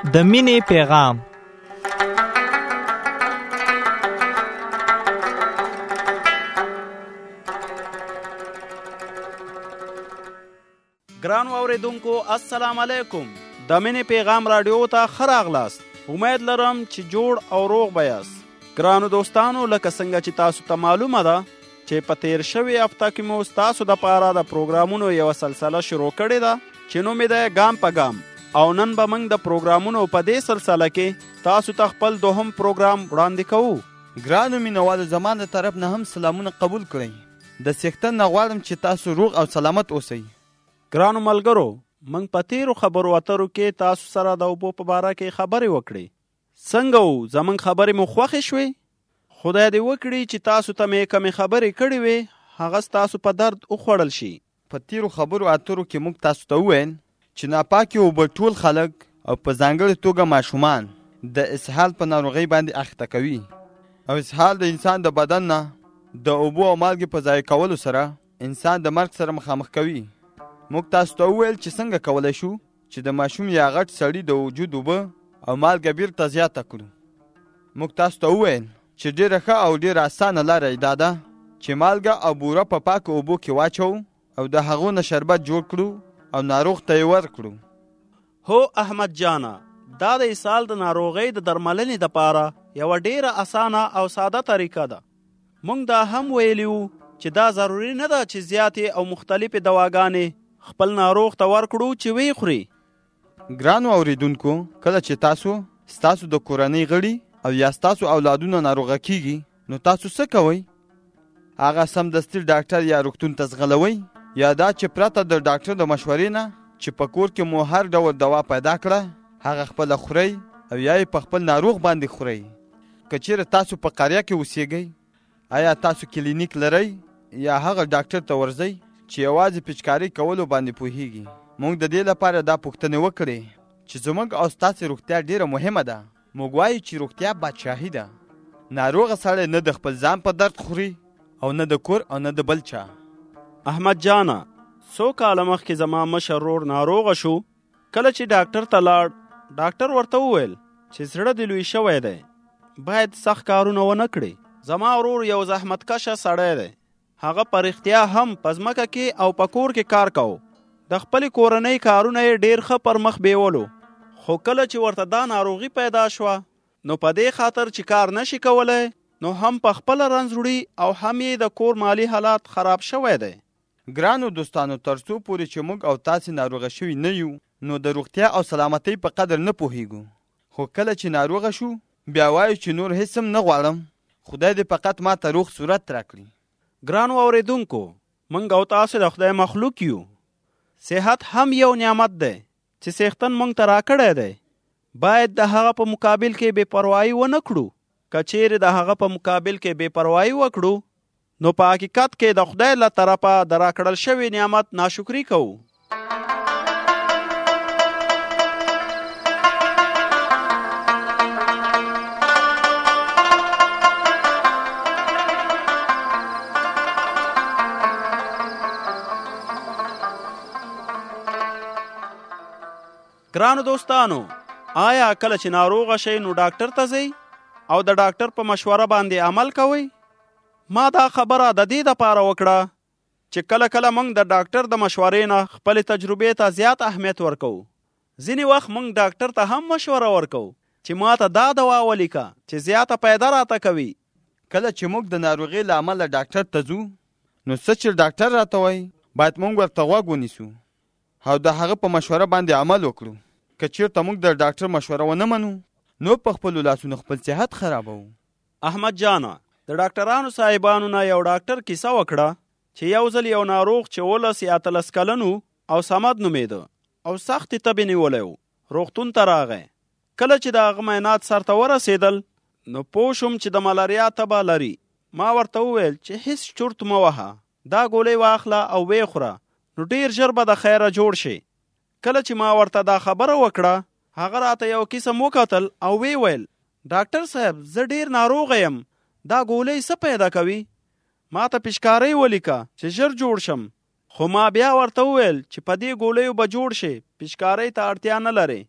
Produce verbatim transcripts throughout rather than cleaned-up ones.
د مینې پیغام. ګرانو اوریدونکو السلام علیکم. د مینې پیغام رادیو ته ښه راغلاست. امید لرم چې جوړ او روغ به یاست. ګرانو دوستانو، لکه څنګه چې تاسو ته معلومه ده چې په تیر شوې هفته کې مو ستاسو دپاره د پروګرامونو یوه سلسله شروع کړې ده چې نوم یې دی ګام په ګام. او نن به موږ د پروګرامونو په دې سلسله کې تاسو ته خپل دوهم پروګرام وړاندې کوو. ګرانو مینوالو، زما د طرف نه هم سلامونه قبول کړئ. د څښتن نه غواړم چې تاسو روغ او سلامت اوسئ. ګرانو ملګرو، موږ په تیرو خبرو اترو کې تاسو سره د اوبو په باره کې خبرې وکړې. څنګه وو؟ زموږ خبرې مو خوښې شوې؟ خدای دې وکړي چې تاسو ته مې کمې خبرې کړې وې هغه ستاسو په درد وخوړل شي. په تیرو خبرو اترو کې موږ تاسو ته وویل چې ناپاکې اوبه ټول خلک او په ځانګړې توګه ماشومان د اسهال په ناروغۍ باندې اخته کوي. او اسهال د انسان د بدن نه د اوبو او مالګې په ضایع کولو سره انسان د مرګ سره مخامخ کوي. موږ تاسو ته وویل چې څنګه کولی شو چې د ماشوم یا غټ سړي د وجود اوبه او مالګه بیرته زیاته کړو. موږ تاسو ته وویل چې ډېره ښه او ډېره اسانه لاره یې دا ده چې مالګه او بوره په پاکو اوبو کې واچو او د هغو نه شربت جوړ کړو او ناروغ ته یې ورکړو. هو احمد جانا، دا د اسهال د ناروغۍ د درملنې دپاره یوه ډېره اسانه او ساده طریقه ده. موږ دا هم ویلي وو چې دا ضروري نه ده چې زیاتې او مختلفې دواګانې خپل ناروغ ته ورکړو چې ویې خوري. ګرانو اوریدونکو، کله چې تاسو ستاسو د کورنۍ غړي او یا ستاسو اولادونه ناروغه کیږي نو تاسو څه کوئ؟ هغه سمدستي ډاکټر یا روغتون ته ځغلوئ، یا دا چې پرته د ډاکټر د مشورې نه چې په کور کې مو هر ډول دوا پیدا کړه هغه خپله خورئ او یا یې په خپل ناروغ باندې خورئ. که چیرې تاسو په قریه کې اوسیږئ، آیا تاسو کلینیک لرئ یا هغه ډاکټر ته ورځئ چې یوازې پچکاري کولو باندې پوهیږي؟ موږ د دې لپاره دا پوښتنې وکړې چې زموږ او ستاسې روغتیا ډېره مهمه ده. موږ وایو چې روغتیا بادشاهي ده. ناروغه سړی نه د خپل ځان په درد خوري او نه د کور او نه د بل چا. احمد جانا، څو کاله مخکې زما مشر ورور ناروغه شو. کله چې ډاکټر ته لاړ، ډاکټر ورته وویل چې زړه دې لوی شوی دی، باید سخت کارونه ونه کړې. زما ورور یو زحمتکشه سړی دی. هغه په رښتیا هم په ځمکه کې او په کور کې کار کوو. د خپلې کورنۍ کارونه یې ډېر ښه پر مخ بیولو. خو کله چې ورته دا ناروغي پیدا شوه نو په دې خاطر چې کار نشي کولی نو هم په خپله رنځ وړي او هم یې د کور مالی حالات خراب شوی دی. ګرانو دوستانو، تر څو پورې چې موږ او تاسې ناروغه شوي نه یو نو د روغتیا او سلامتۍ په قدر نه پوهیږو. خو کله چې ناروغه شو بیا وایو چې نور هیڅ هم نه غواړم، خدای دې فقط ما ته روغ صورت راکړي. ګرانو اوریدونکو، موږ او تاسو د خدای مخلوق یو. صحت هم یو نعمت دی چې څښتن موږ ته راکړی دی. باید د هغه په مقابل کې بې پروایي ونه کړو. که چیرې د هغه په مقابل کې بې پروایي وکړو نو په حقیقت کې د خدای له طرفه د راکړل شوي نعمت ناشکري کوو. ګرانو دوستانو، آیا کله چې ناروغه شئ نو ډاکټر ته ځئ او د ډاکټر په مشوره باندې عمل کوئ؟ ما دا خبره د دې دپاره وکړه چې کله کله موږ د ډاکټر د مشورې نه خپلې تجربې ته زیات اهمیت ورکوو. ځینې وخت موږ ډاکټر ته هم مشوره ورکوو چې ما ته دا دوا ولیکه چې زیاته پیدا راته کوي. کله چې موږ د ناروغۍ له امله ډاکټر ته ځو نو څه چې ډاکټر راته وایي باید موږ ورته غوږ ونیسو او د هغه په مشوره باندې عمل وکړو. که چیرته موږ د ډاکټر مشوره ونه منو نو په خپلو لاسونو خپل صحت خرابوو. احمد جانا، د ډاکټرانو صاحبانو نه یو ډاکټر کیسه وکړه چې یو ځل یو ناروغ چې ولس یا اتلس کلن او صمد نومیده او سختې تبې نیولی و روغتون ته راغی. کله چې د هغه معاینات سرته ورسېدل نو پوه شوم چې د ملاریا تبه لري. ما ورته وویل چې هیڅ چورت مه وهه، دا ګولۍ واخله او ویې خوره نو ډېر ژر به د خیره جوړ شي. کله چې ما ورته دا خبره وکړه هغه راته یو قسم وکتل او وی ویل ډاکټر صاحب زه ډیر ناروغه یم، دا ګولۍ څه پیدا کوي؟ ما ته پشکاری ولیکه چې ژر جوړ شم. خو ما بیا ورته وویل چې په دې ګولیو به جوړ شي، پشکاری ته اړتیا نه لري.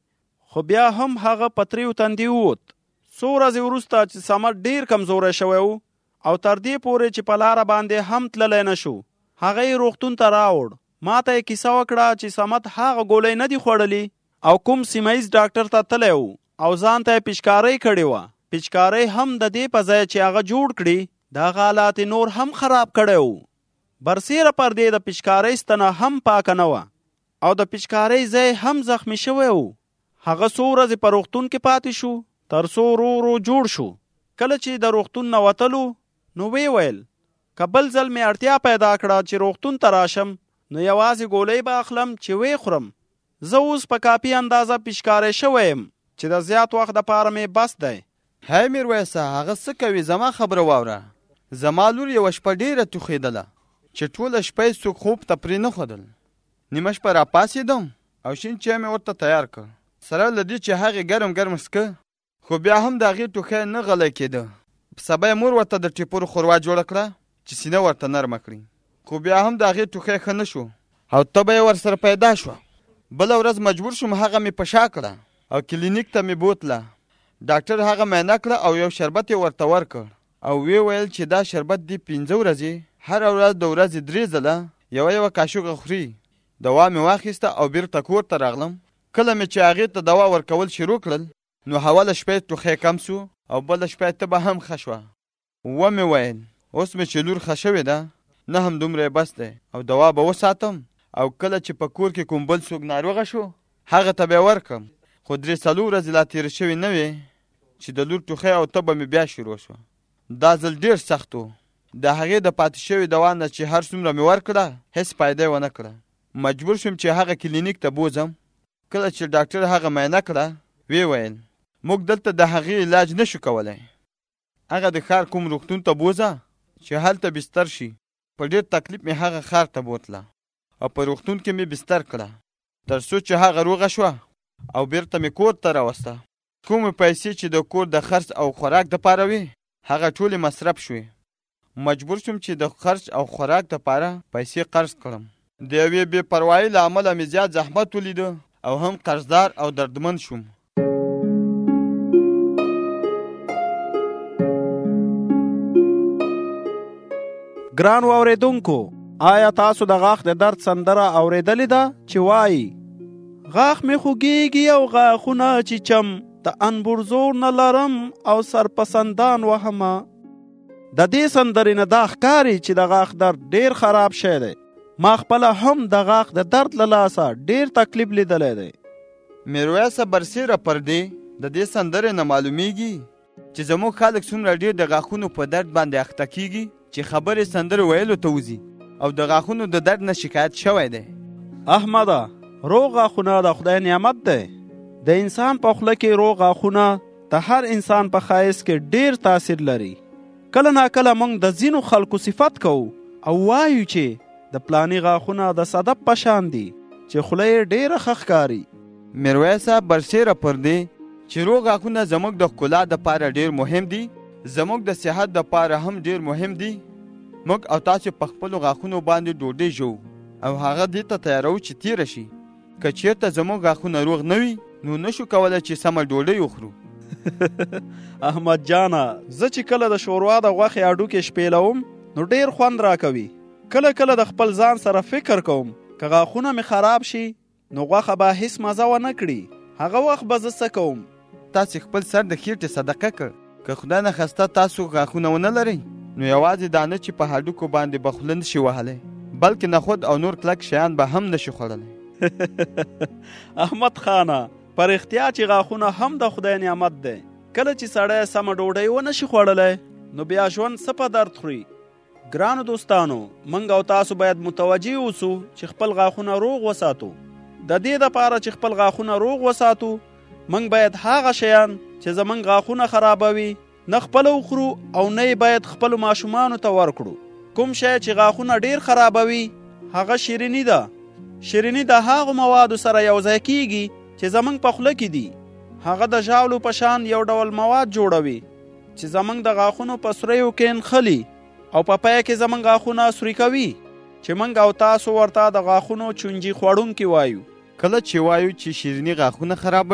خو بیا هم هغه په تریو تندي ووت. څو ورځې وروسته چې صمد ډیر کمزوری شوی و او تر دې پورې چې په لاره باندې هم تللی نه شو، هغه یې روغتون ته راوړ. ما ته یې کیسه وکړه چې صمد هغه ګولۍ نه دي خوړلي او کوم سیمه ییز ډاکټر ته تللی و او ځان ته یې پیچکارۍ کړې وه. پیچکارۍ هم د دې په ځای چې هغه جوړ کړي د هغه حالات نور هم خراب کړی و. برسیره پردې د پیچکارۍ ستنه هم پاکه نه وه او د پیچکارۍ ځای هم زخمی شوی و. هغه څو ورځې په روغتون کې پاتې شو تر څو ورو ورو جوړ شو. کله چې د روغتون نه وتلو نو وی ویل که بل ځل مې اړتیا پیدا کړه چې روغتون ته راشم نو یوازې ګولۍ به اخلم چې وی خورم. زه اوس په کافي اندازه پیچکاری شوی یم چې د زیات وخت دپاره مې بس دی. هی میرویسه، هغه څه کوي؟ زما خبره واوره. زما لور یوه شپه ډېره توخېدله چې ټوله شپه یې څوک خوب ته پرې نه ښودل. نیمه شپه راپاڅېدم او شین چای مې ورته تیار کړ، سره له دې چې هغې ګرم ګرم څکه، خو بیا هم د هغې ټوخی نه غلی کېده. په سبا یې مور ورته د ټیپورو ښوروا جوړه کړه چې سینه ورته نرمه کړي، خو بیا هم د هغې ټوخی ښه نه شو او تبه یې ورسره پیدا شوه. بله ورځ مجبور شوم هغه مې په شا کړه او کلینیک ته مې بوتله. ډاکټر هغه معاینه کړه او یو شربت یې ورته ورکړ او وی ویل چې دا شربت دی پنځه ورځې هره ورځ د ورځې درې ځله یوه یوه کاشوغه خوري. دوا مې واخیسته او بیرته کور ته راغلم. کله مې چې هغې ته دوا ورکول شروع کړل نو اوله شپه یې ټوخی کم سو او بله شپه یې تبه هم ښه شوه. و مې ویل اوس مې چې لور ښه شوې ده نه هم دومره یې بس دی او دوا به وساتم او کله چې په کور کې کوم بل څوک ناروغه شو هغه ته به یې ورکړم. خو درې څلور ورځې لا تېرې شوې نه وې چې د لور ټوخی او تبه مې بیا شروع شوه. دا ځل ډېر سخت و. د هغې د پاتې شوې دوا نه چې هر څومره مې ورکړه هېڅ فایده یې ونه کړه. مجبور شوم چې هغه کلینیک ته بوځم. کله چې ډاکټر هغه معاینه کړه وی ویل موږ دلته د هغې علاج نشو کولی، هغه د ښار کوم روغتون ته بوځه چې هلته بستر شي. په ډېر تکلیف مې هغه ښار ته بوتله او په روغتون کې مې بستر کړه تر څو چې هغه روغه شوه او بیرته مې کور ته راوسته. کومې پیسې چې د کور د خرڅ او خوراک دپاره وې هغه ټولې مصرف شوې. مجبور شوم چې د خرڅ او خوراک دپاره پیسې قرض کړم. د یوې بې پروایۍ له امله مې زیات زحمت ولیده او هم قرضدار او دردمن شوم. ګران واورېدونکو، آیا تاسو د غاښ د درد سندره اورېدلې ده چې وایي غاښ مې خوږېږي او غاښونه چیچم د انبور زور نه لرم او سرپسندان وهمه؟ د دې سندرې نه دا ښکاري چې د غاښ درد ډېر خراب شی دی. ما خپله هم د غاښ د درد له لاسه ډېر تکلیف لیدلی دی. میرویسه برسیره پردې د دې سندرې نه معلومیږي چې زموږ خلک څومره ډېر د غاښونو په درد باندې اخته کیږي چې خبرې سندرې ویلو ته وځي او د غاښونو د درد نه شکایت شوی دی. احمده، روغ غاښونه د خدای نعمت دی. د انسان په خوله کې روغ غاښونه د هر انسان په ښایست کې ډېر تاثیر لري. کله ناکله موږ د ځینو خلکو صفت کوو او وایو چې د پلاني غاښونه د صدف په شان دي چې خوله یې ډېره ښه ښکاري. میرویسه برسیره پردې چې روغ غاښونه زموږ د ښکلا دپاره ډېر مهم دي، زموږ د صحت دپاره هم ډېر مهم دي. موږ او تاسو په خپلو غاښونو باندې ډوډۍ ژوو او هغه دې ته تیارو چې تیره شي. که چېرته زموږ غاښونه روغ نه وي نو نشو کولی چې سمه ډوډۍ وخورو. احمد جانه، زه چې کله د شوروا د غوښې هډوکې شپېلوم نو ډېر خوند راکوي. کله کله د خپل ځان سره فکر کوم که غاښونه مې خراب شي نو غوښه به هیڅ مزه ونه کړي. هغه وخت به زه څه کوم؟ تاسې خپل سر د خېټې صدقه کړ. که خدای نخواسته تاسو غاښونه ونه لرئ نو یوازې دا نه چې په هډوکو باندې به خوله نشي وهلی بلکې نخود او نور کلک شیان به هم نشي خوړلی. احمد خانه، په رښتیا چې غاښونه هم د خدای نعمت دی. کله چې سړی سمه ډوډۍ ونه شي خوړلی نو بیا ژوند څه په درد خوري. ګرانو دوستانو، موږ او تاسو باید متوجه اوسو چې خپل غاښونه روغ وساتو. د دې دپاره چې خپل غاښونه روغ وساتو موږ باید هغه شیان چې زموږ غاښونه خرابوي نه خپله وخورو او نه یې باید خپلو ماشومانو ته ورکړو. کوم شی چې غاښونه ډېر خرابوي هغه شیریني ده. شیریني د هغو موادو سره یو ځای کیږي چې زموږ په خوله کې دي. هغه د ژاولو په شان یو ډول مواد جوړوي چې زموږ د غاښونو په سوریو کې نښلي او په پای کې زموږ غاښونه سوري کوي چې موږ او تاسو ورته د غاښونو چونجي خوړونکي وایو. کله چې وایو چې شیریني غاښونه خرابوي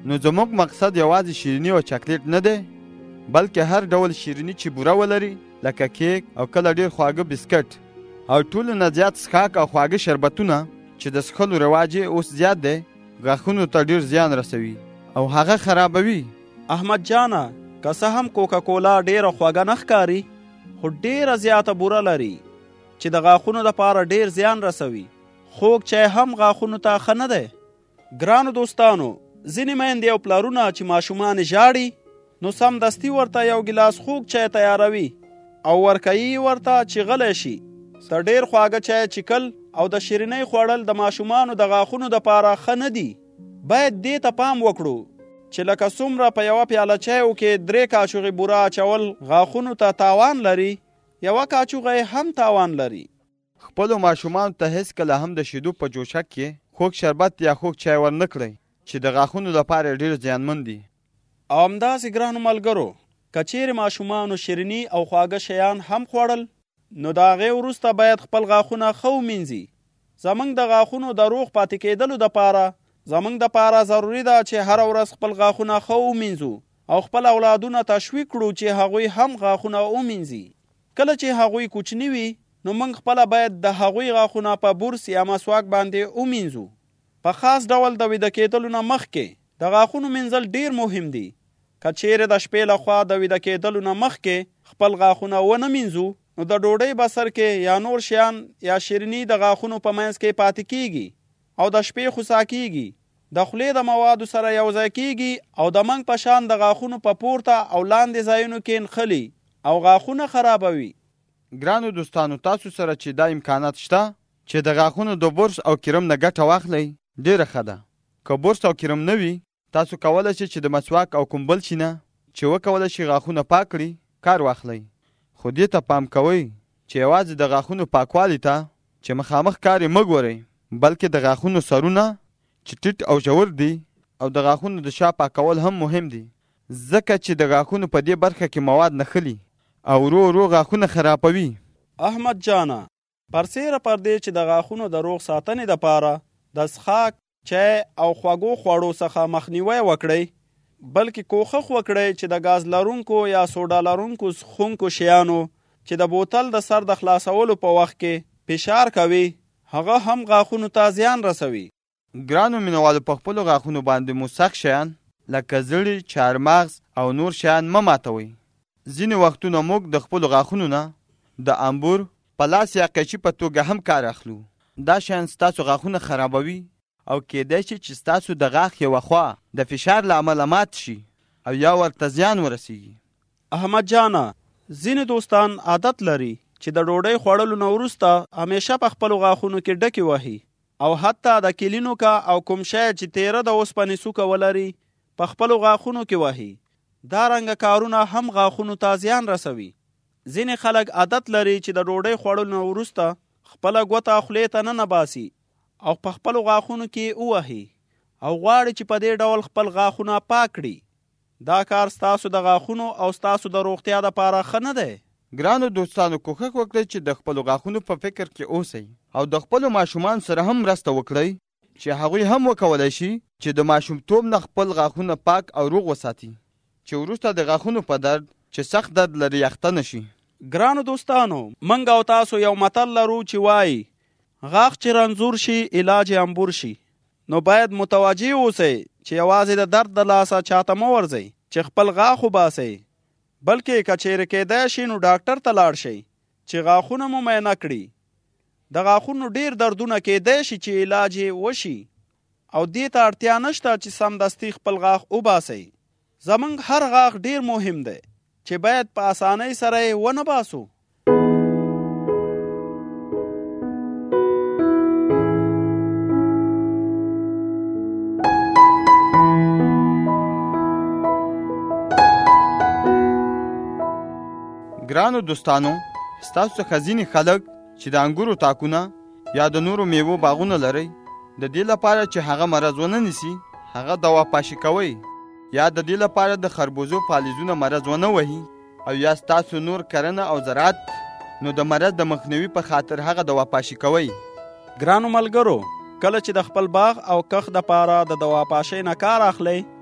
نو زموږ مقصد یوازې شیریني او چاکلیټ نه دی، بلکې هر ډول شیریني چې بوره ولري، لکه کیک او کله ډېر خواږه بسکټ او ټولو نه زیات څښاک او خواږه شربتونه چې د څښلو رواج یې اوس زیات دی، غاښونو ته ډېر زیان رسوي او هغه خرابوي. احمد جانه، که څه هم کوکا کولا ډېره خوږه نه ښکاري، خو ډېره زیاته بوره لري چې د غاښونو دپاره ډېر زیان رسوي. خوږ چای هم غاښونو ته ښه نه دی. ګرانو دوستانو، ځینې میندې او پلارونه چې ماشومان ژاړي، نو سمدستي ورته یو ګیلاس خوږ چای تیاروي او ورکوي ورته چې غلی شي. د ډېر خواږه چای څښل او د شیرینۍ خوړل د ماشومانو د غاښونو دپاره ښه نه دي. باید دې ته پام وکړو چې لکه څومره په یوه پیاله چایو کې درې کاچوغې بوره اچول غاښونو ته تاوان لري، یوه کاچوغه یې هم تاوان لري. خپلو ماشومانو ته هېڅکله هم د شیدو په جوشک کې خوږ شربت یا خوږ چای ور نه کړئ چې د غاښونو لپاره ډېر زیانمن دي. او همداسې ګرانو ملګرو، که چیرې ماشومانو شیریني او خواږه شیان هم خوړل، نو د هغې وروسته باید خپل غاښونه ښه ومینځي. زموږ د غاښونو د روغ پاتې کېدلو دپاره زموږ دپاره ضروري ده چې هره ورځ خپل غاښونه ښه ومینځو او خپل اولادونه تشویق کړو چې هغوی هم غاښونه ومینځي. کله چې هغوی کوچني وي، نو موږ خپله باید د هغوی غاښونه په برس یا مسواک باندې ومینځو. په خاص ډول د ویده کېدلو نه مخکې د غاښونو مینځل ډېر مهم دي. که چیرې د شپې لخوا د ویده کېدلو نه مخکې خپل غاښونه ونه مینځو، نو د ډوډۍ بسر کې یا نور شیان یا شیریني د غاښونو په منځ کې پاتې کیږي او د شپې خوسا کیږي، د خولې د موادو سره یو ځای کیږي او د منګ په شان د غاښونو په پورته او لاندې ځایونو کې نښلي او غاښونه خرابوي. ګرانو دوستانو، تاسو سره چې دا امکانات شته چې د غاښونو د برس او کرم نه ګټه واخلئ، ډېره ښه ده. که برس او کرم نه وي، تاسو کولی شئ چې د مسواک او کوم بل شي نه چې وکولی شي غاښونه پاک کړي کار واخلئ. خو دې ته پام کوئ چې یوازې د غاښونو پاکوالي ته چې مخامخ کار یې مه ګورئ، بلکې د غاښونو سرونه چې ټیټ او ژور دي او د غاښونو د شا پاکول هم مهم دي، ځکه چې د غاښونو په دې برخه کې مواد نښلي او ورو ورو غاښونه خرابوي. احمد جانه، پرسیره پر دې چې د غاښونو د روغ ساتنې دپاره د څښاک، چای او خوږو خوړو څخه مخنیوی وکړئ، بلکې کوښښ وکړئ چې د ګاز لرونکو یا سوډا لرونکو څښونکو شیانو چې د بوتل د سر د خلاصولو په وخت کې فشار کوي، هغه هم غاښونو ته زیان رسوي. ګرانو مینوالو، په خپلو غاښونو باندې مو سخت شیان لکه زړي، چارمغز او نور شیان مه ماتوئ. ځینې وختونه موږ د خپلو غاښونو نه د امبور، پلاس یا قیچي په توګه هم کار اخلو. دا شیان ستاسو غاښونه خرابوي او کېدای شي چې ستاسو د غاښ یوه خوا د فشار له امله مات شي او یا ورته زیان ورسیږي. احمد جانه، ځینې دوستان عادت لري چې د ډوډۍ خوړلو نه وروسته همیشه په خپلو غاښونو کې ډکې وهي او حتی د کلینو کا او کوم شی چې تیره د اوسپنې څوکه ولري په خپلو غاښونو کې وهي. دا رنګه کارونه هم غاښونو ته زیان رسوي. ځینې خلک عادت لري چې د ډوډۍ خوړلو نه وروسته خپله ګوته خولې ته ننباسي او په خپلو غاښونو کې ووهي او غواړي چې په دې ډول خپل غاښونه پاک کړي. دا کار ستاسو د غاښونو او ستاسو د روغتیا دپاره ښه نه دی. ګرانو دوستانو، کوښښ وکړئ چې د خپلو غاښونو په فکر کې اوسئ او د خپلو ماشومان سره هم مرسته وکړئ چې هغوی هم وکولی شي چې د ماشومتوب نه خپل غاښونه پاک او روغ وساتي، چې وروسته د غاښونو په درد چې سخت درد لري یخته نشي. ګرانو دوستانو، موږ او تاسو یو متل لرو چې وایي غاښ چې رنځور شي علاج یې امبور شي. نو باید متوجه اوسئ چې یوازې د درد د لاسه چاته مه ورځئ چې خپل غاښ وباسئ، بلکې که چیرې کیدای شي نو ډاکټر ته لاړ شئ چې غاښونه مو معاینه کړي. د غاښونو ډیر دردونه کیدای شي چې علاج یې وشي او دې ته اړتیا نشته چې سمدستي خپل غاښ وباسئ. زموږ هر غاښ ډیر مهم دی چې باید په اسانۍ سره یې ونه باسو. ګرانو دوستانو، ستاسو څخه ځینې خلک چې د انګورو تاکونه یا د نورو میوو باغونه لرئ، د دې لپاره چې هغه مرض ونه نیسي هغه دوا پاشي کوئ، یا د دې لپاره د خربوزو فالزونه مرض ونه وهي، او یا ستاسو نور کرنه او زراعت نو د مرض د مخنیوي په خاطر هغه دوا پاشي کوئ. ګرانو ملګرو، کله چې د خپل باغ او کښت دپاره د دوا پاشۍ نه کار اخلئ،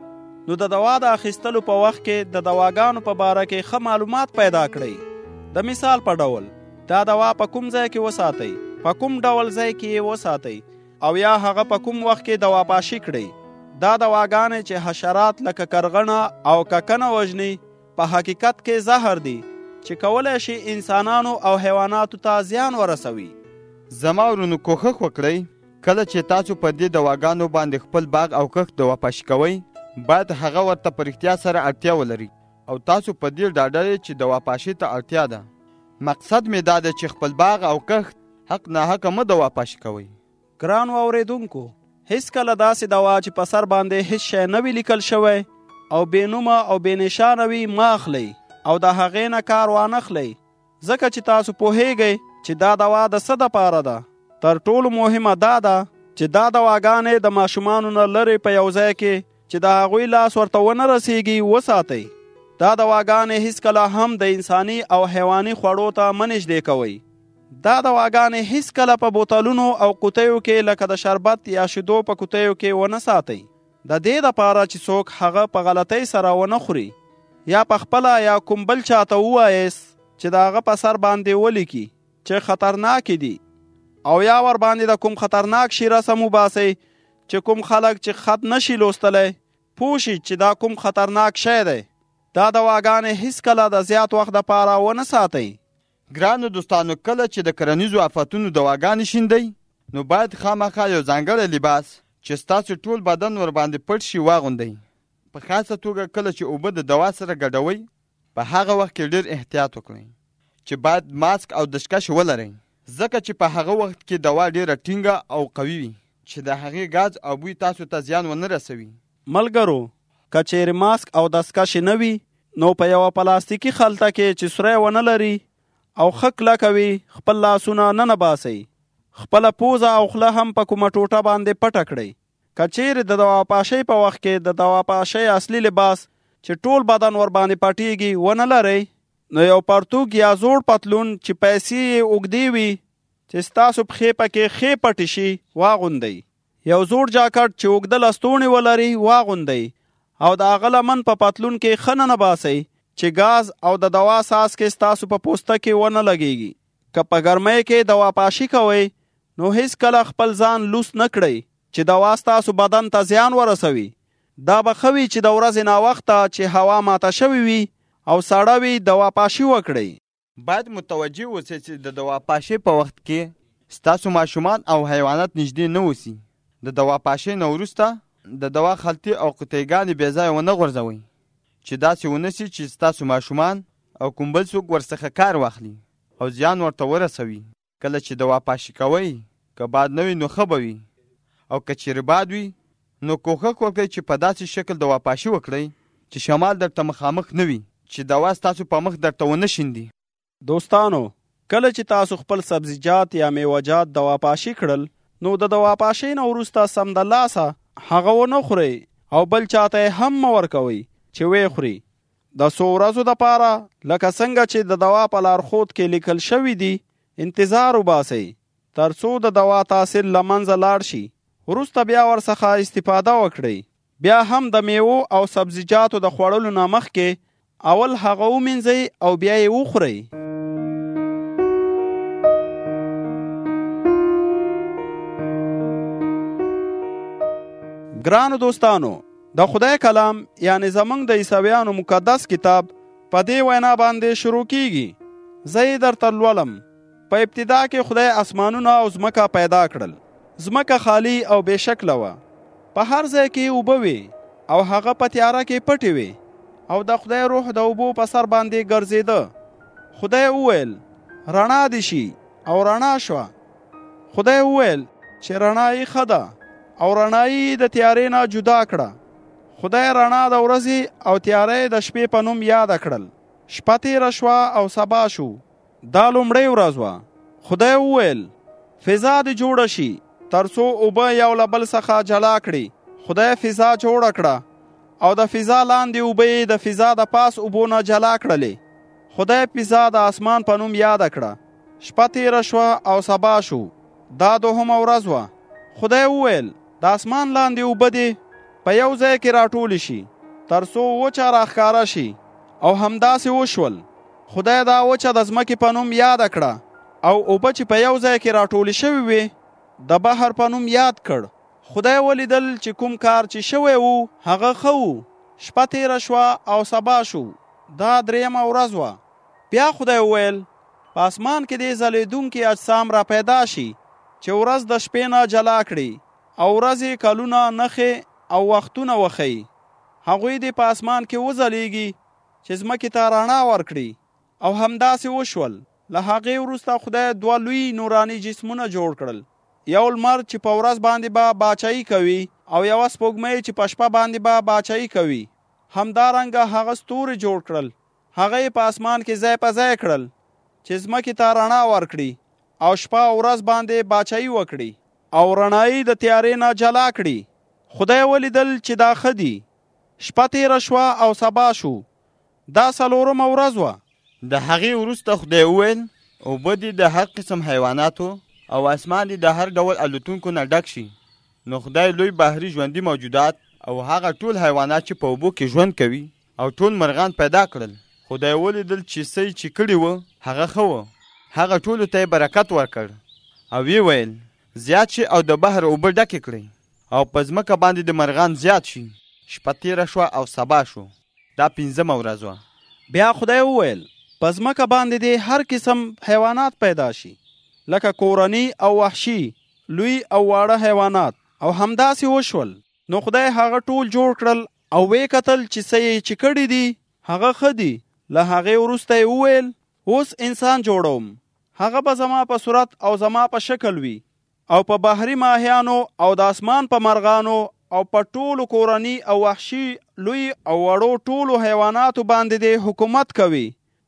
نو د دوا د اخیستلو په وخت کې د دواګانو په باره کې ښه معلومات پیدا کړئ. د مثال په ډول دا دوا په کوم ځای کې وساتئ، په کوم ډول ځای کې یې وساتئ او یا هغه په کوم وخت کې دوا پاشي کړئ. دا دواګانې چې حشرات لکه کرغنه او ککنه وژني په حقیقت کې زهر دي چې کولی شي انسانانو او حیواناتو ته زیان ورسوي. زما ورونو کوښښ وکړئ کله چې تاسو په دې دواګانو باندې خپل باغ او کښت دوا پاشي کوئ باید هغه ورته په رښتیا سره اړتیا ولري او تاسو په دې ډاډه یې چې دوا پاشي ته اړتیا ده. مقصد مې دا ده چې خپل باغ او کښت حق ناحقه مه دوا پاشي کوئ. ګرانو اورېدونکو، هیڅ کله داسې دوا چې په سر باندې هیڅ شی نه وي لیکل شوی او بې نومه او بې نشانه وي مه اخلئ او د هغې نه کار وانخلئ، ځکه چې تاسو پوهیږئ چې دا دوا د څه دپاره ده. تر ټولو مهمه دا ده چې دا دواګانې د ماشومانو نه لرې په یو ځای کې چې د هغوی لاس ورته ونه رسیږي وساتئ. دا دواګانې هیڅکله هم د انساني او حیواني خوړو ته مه نږدې کوئ. دا دواګانې هیڅکله په بوتلونو او قوتیو کې لکه د شربت یا شیدو په قوتیو کې ونه ساتئ، د دې دپاره چې څوک هغه په غلطۍ سره ونه خوري یا په خپله یا کوم بل چاته ووایست چې د هغه په سر باندې ولیکي چې خطرناک دي او یا ور باندې د کوم خطرناک شي رسم وباسئ چې کوم خلک چې خط نشي لوستلی پوه شي چې دا کوم خطرناک شی دی. دا دواګانې هیڅکله د زیات وخت دپاره ونه ساتئ. ګرانو دوستانو، کله چې د کرنیزو آفتونو دواګانې شیندئ نو باید خامخا یو ځانګړی لباس چې ستاسو ټول بدن ور باندې پټ شي واغوندئ. په خاصه توګه کله چې اوبه د دوا سره ګډوئ په هغه وخت کې ډېر احتیاط وکړئ چې باید ماسک او دستکش ولرئ، ځکه چې په هغه وخت کې دوا ډېره ټینګه او قوي وي چې د هغې ګاز او بوی تاسو ته زیان ونه رسوي. ملګرو، که چیرې ماسک او دستکش نه وي نو په یوه پلاستیکي خلطه کې چې سوری ونه لري او ښه کلکه وي خپل لاسونه ننه باسئ. خپله پوزه او خوله هم په کومه ټوټه باندې پټه کړئ. که چیرې د دوا پاشۍ په وخت کې د دوا پاشۍ اصلي لباس چې ټول بدن ور باندې پټیږي ونه لرئ نو یو پرتوګ یا زوړ پتلون چې پیسې یې اوږدې وي چې ستاسو پښې پکې ښې پټې شي واغوندئ. یو زوړ جاکټ چې اوږده لستوڼې ولري واغوندئ او د هغه لمن په پتلون کې ښه ننه باسئ چې ګاز او د دوا څاڅکې ستاسو په پوسته کې ونه لګیږي. که په ګرمۍ کې دوا پاشي کوئ نو هیڅکله خپل ځان لوس نه کړئ چې دوا ستاسو بدن ته زیان ورسوي. دا به ښه وي چې د ورځې ناوخته چې هوا ماته شوې وي او ساړه وي دوا پاشي وکړئ. باید متوجه اوسئ چې د دوا پاشۍ په وخت کې ستاسو ماشومان او حیوانات نږدې نه اوسي. د دوا پاشۍ نه وروسته د دوا خلطې او قطیګانې بې ځایه ونه غورځوئ چې داسې ونه سي چې ستاسو ماشومان او کوم بل څوک ورڅخه کار واخلي او زیان ورته ورسوي. کله چې دوا پاشي کوئ که باد نه وي نو ښه به وي او که چیرې باد وي نو کوښښ وکړئ چې په داسې شکل دوا پاشي وکړئ چې شمال درته مخامخ نه وي چې دوا ستاسو په مخ درته ونه شیندي. دوستانو، کله چې تاسو خپل سبزیجات یا میوهجات دوا پاشي کړل نو د دوا پاشۍ نه وروسته سمدلاسه هغه ونه خورئ او بل چاته هم مه ورکوئ چې ویې خوري. د څو ورځو دپاره لکه څنګه چې د دوا په لارښود کې لیکل شوي دي انتظار وباسئ تر څو د دوا تاثیر له منځه لاړ شي. وروسته بیا ورڅخه استفاده وکړئ. بیا هم د میوو او سبزیجاتو د خوړلو نه مخکې اول هغه ومینځئ او بیا یې وخورئ. ګرانو دوستانو، د خدای کلام یعنی زمونږ د عیسویانو مقدس کتاب په دې وینا باندې شروع کیږي. زه یې درته لولم. په ابتدا کې خدای اسمانونه او ځمکه پیدا کړل. ځمکه خالی او بې شکله وه. په هر ځای کې اوبه وې او هغه په تیاره کې پټې وې او د خدای روح د اوبو په سر باندې ګرځېده. خدای وویل رڼا دې شي او رڼا شوه. خدای وویل چې رڼا یې ښه ده او رڼا یې د تیارې نه جدا کړه. خدای رڼا د ورځې او تیارې د شپې په نوم یاده کړل. شپه تېره شوه او سبا شو. دا لومړۍ ورځ وه. خدای وویل فضا دې جوړه شي تر څو اوبه یو له بل څخه جلا کړي. خدای فضا جوړه کړه او د فضا لاندې اوبه د فضا د پاس اوبو نه جلا کړلې. خدای فضا د اسمان په نوم یاده کړه. شپه تېره شوه او سبا شو. دا دوهمه ورځ وه. خدای وویل د اسمان لاندې اوبه دې په یو ځای کې راټولې شي تر څو وچه راښکاره شي، او همداسې وشول. خدای دا وچه د ځمکې په نوم یاده کړه، او اوبه چې په یو ځای کې راټولې شوې وې د بحر په نوم یاد کړ. خدای ولیدل چې کوم کار چې شوی وو هغه ښه وو. شپه تیره شوه او سبا شو، دا درېیمه ورځ وه. بیا خدای وویل په اسمان کې دې ځلېدونکي اجسام را پیدا شي چې ورځ د شپې نه جلا کړي، او ورځې کلونه نښې او وختونه وښیي. هغوی دې په اسمان کې وځلیږي چې ځمکې ته رڼا ورکړي، او همداسې وشول. له هغې وروسته خدای دوه لوی نوراني جسمونه جوړ کړل، یو لمر چې په ورځ باندې به با باچایي کوي، او یوه سپوږمۍ چې په شپه باندې به با باچایي کوي. همدارنګه هغه ستوري جوړ کړل، هغه یې په اسمان کې ځای په ځای کړل چې ځمکې ته رڼا ورکړي او شپه او ورځ باندې باچایي وکړي، او رڼایي د تیارې نه جلا کړي. خدای ولیدل چې دا ښه دي. شپه تیره شوه او سبا شو، دا څلورمه ورځ وه. د هغې وروسته خدای وویل اوبه دې د هر قسم حیواناتو او اسمان دې د هر ډول الوتونکو نه ډک شي. نو خدای لوی بحري ژوندي موجودات او هغه ټول حیوانات چې په اوبو کې ژوند کوي او ټول مرغان پیدا کړل. خدای ولیدل چې څه چې کړي وه هغه ښه وه. هغه ټولو ته یې برکت ورکړ، او ویې ویل زیات شي او د بحر اوبه ډکې کړئ، او په ځمکه باندې د مرغان زیات شي. شپه تیره شوه او سبا شو، دا پنځمه ورځ وه. بیا خدای وویل په ځمکه باندې دې هر قسم حیوانات پیدا شي، لکه کورني او وحشي، لوی او واړه حیوانات. او همداسې وشول. نو خدای هغه ټول جوړ کړل، او وی کتل چې څه یې چې کړي دي هغه ښه دي. له هغې وروسته یې وویل اوس انسان جوړوم، هغه به زما په صورت او زما په شکل وي، او په بحري ماهیانو او د اسمان په مرغانو او په ټولو کورني او وحشي، لوی او وړو ټولو حیواناتو باندې دې حکومت کوي.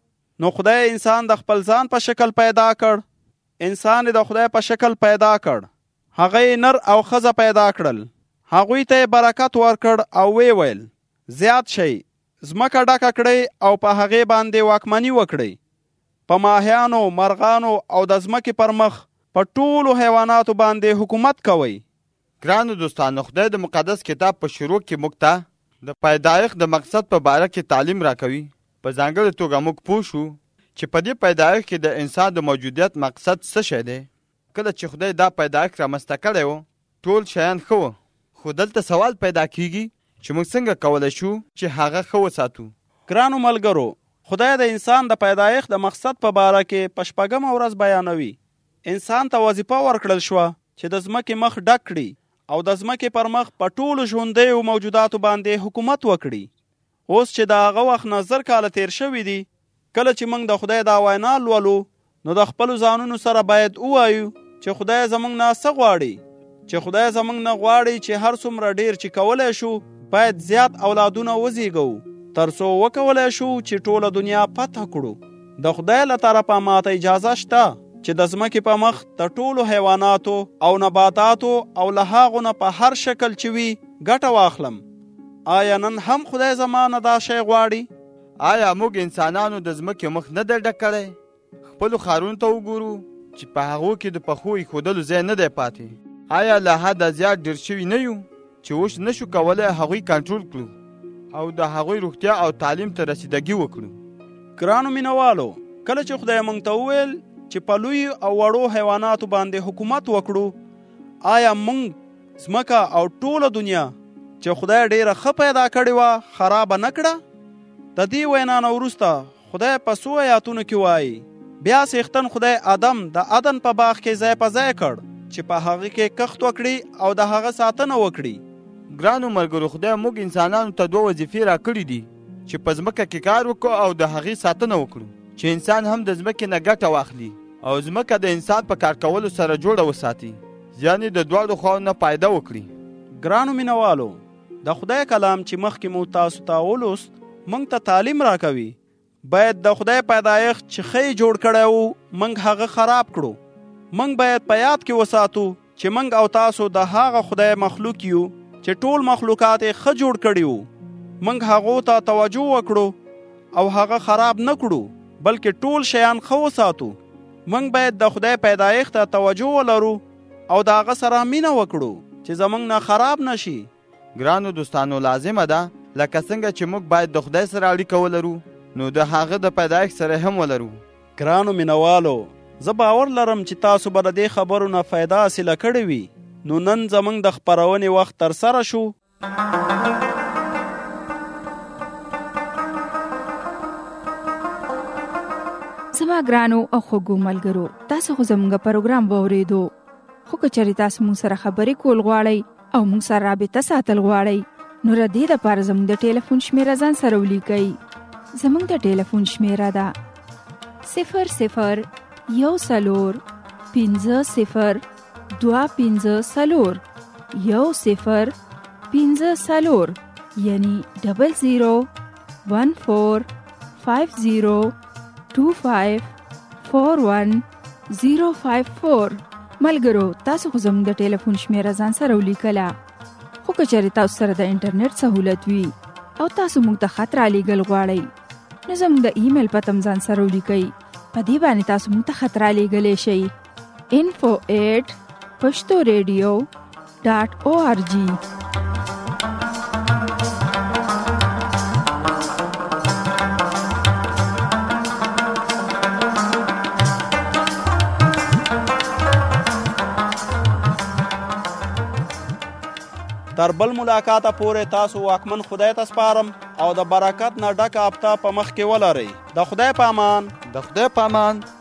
نو خدای انسان د خپل ځان په شکل پیدا کړ، انسان د خدای په شکل پیدا کړ، هغه نر او ښځه پیدا کړل. هغوی ته برکت ورکړ او وی ویل زیات شئ، ځمکه ډکه کړئ او په هغې باندې واکمني وکړئ، په ماهیانو، مرغانو او د ځمکې پر مخ په ټولو حیواناتو باندې حکومت کوئ. ګرانو دوستانو، خدای د مقدس کتاب په شروع کې موږ ته د پیدایښت د مقصد په باره کې تعلیم راکوي. په ځانګړې توګه موږ پوه شو چې په دې پیدایښت کې د انسان د موجودیت مقصد څه شی دی. کله چې خدای دا پیدایښت رامنځته کړی و ټول شیان ښه وه، خو دلته سوال پیدا کیږي چې موږ څنګه کولی شو چې هغه ښه وساتو. ګرانو ملګرو، خدای د انسان د پیدایښت د مقصد په باره کې په شپږمه ورځ بیانوي. انسان ته وظیفه ورکړل شوه چې د ځمکې مخ ډک کړي او د ځمکې پر مخ په ټولو ژوندیو موجوداتو باندې حکومت وکړي. اوس چې د هغه وخت نه زر کاله تیر شوي دي، کله چې موږ د خدای دا وینا لولو نو د خپلو ځانونو سره باید ووایو چې خدای زموږ نه څه غواړي. چې خدای زموږ نه غواړي چې هر څومره ډیر چې کولی شو باید زیات اولادونه وزیږو، تر څو وکولی شو چې ټوله دنیا فتح کړو. د خدای له طرفه ماته اجازه شته چې د ځمکې په مخ د ټولو حیواناتو او نباتاتو او له هغو نه په هر شکل چې وي ګټه واخلم. آیا نن هم خدای زما نه دا شی غواړي؟ آیا موږ انسانانو د ځمکې مخ نه دی ډک کړی؟ خپلو ښارونو ته وګورو چې په هغو کې د پښو ایښودلو ځای نه دی پاتې. آیا له حده زیات ډېر شوي نه یو چې اوس نشو کولی هغوی کنټرول کړو او د هغوی روغتیا او تعلیم ته رسیدګي وکړو؟ ګرانو مینوالو، کله چې خدای موږ ته وویل چې په لوی او وړو حیواناتو باندې حکومت وکړو، آیا موږ ځمکه او ټوله دنیا چې خدای ډېره ښه پیدا کړې وه خرابه نه کړه؟ د دې وینا نه وروسته خدای په څو آیاتونو کې وایي بیا څښتن خدای آدم د عدن په باغ کې ځای په ځای کړ چې په هغه کې کښت وکړي او د هغه ساتنه وکړي. ګرانو ملګرو، خدای موږ انسانانو ته دوه وظیفې راکړي دي چې په ځمکه کې کار وکړو او د هغې ساتنه وکړو، چې انسان هم د ځمکې نه ګټه واخلي او ځمکه د انسان په کار کولو سره جوړه وساتي، یعنې د دواړو خواو نه فایده وکړي. ګرانو مینوالو، د خدای کلام چې مخکې مو تاسو ته ولوست موږ ته تعلیم راکوي باید د خدای پیدایښت چې ښه جوړ کړی وو موږ هغه خراب کړو. موږ باید په یاد کې وساتو چې موږ او تاسو د هغه خدای مخلوق یو چې ټول مخلوقات یې ښه جوړ کړي وو. موږ هغو ته توجه وکړو او هغه خراب نه کړو، بلکې ټول شیان ښه وساتو. موږ باید د خدای پیدایښت ته توجه ولرو او د هغه سره مینه وکړو چې زموږ نه خراب نشي. ګرانو دوستانو، لازمه ده لکه څنګه چې موږ باید د خدای سره اړیکه ولرو نو د هغه د پیدایښت سره هم ولرو. ګرانو مینوالو، زه باور لرم چې تاسو به د دې خبرو نه فایده حاصله کړې وي. نو نن زموږ د خپرونې وخت تر سره شو. زما ګرانو او خوږو ملګرو، تاسو خو زموږ پروګرام واورېدو، خو که چېرې تاسو موږ سره خبرې کول غواړئ او موږ سره رابطه ساتل غواړئ نو د دې دپاره زموږ د ټلیفون شمیره ځان سره ولیکئ. زموږ د ټلیفون شمیره ده صفر صفر یو څلور پنځه صفر دوه پنځه څلور یو صفر پنځه څلور یعنی ډبل زیرو ون فور فایو زیرو ټو فایو فور ون زیرو فایو فور. ملګرو، تاسو خو زموږ د ټلیفون شمیره ځان سره ولیکله، خو که چېرې تاسو سره د انټرنیټ سهولت وي او تاسو موږ ته خط رالیږل غواړئ نو زموږ د ایمیل پته هم ځان سره ولیکئ. په دې باندې تاسو موږ ته خط رالیږلی شئ info at پښتو ریډیو ډاټ او آر جی. تر بل ملاقاته پورې تاسو واکمن خدای ته سپارم او د برکت نه ډکه هفته په مخ کې ولرئ. د خدای په امان. د خدای په امان.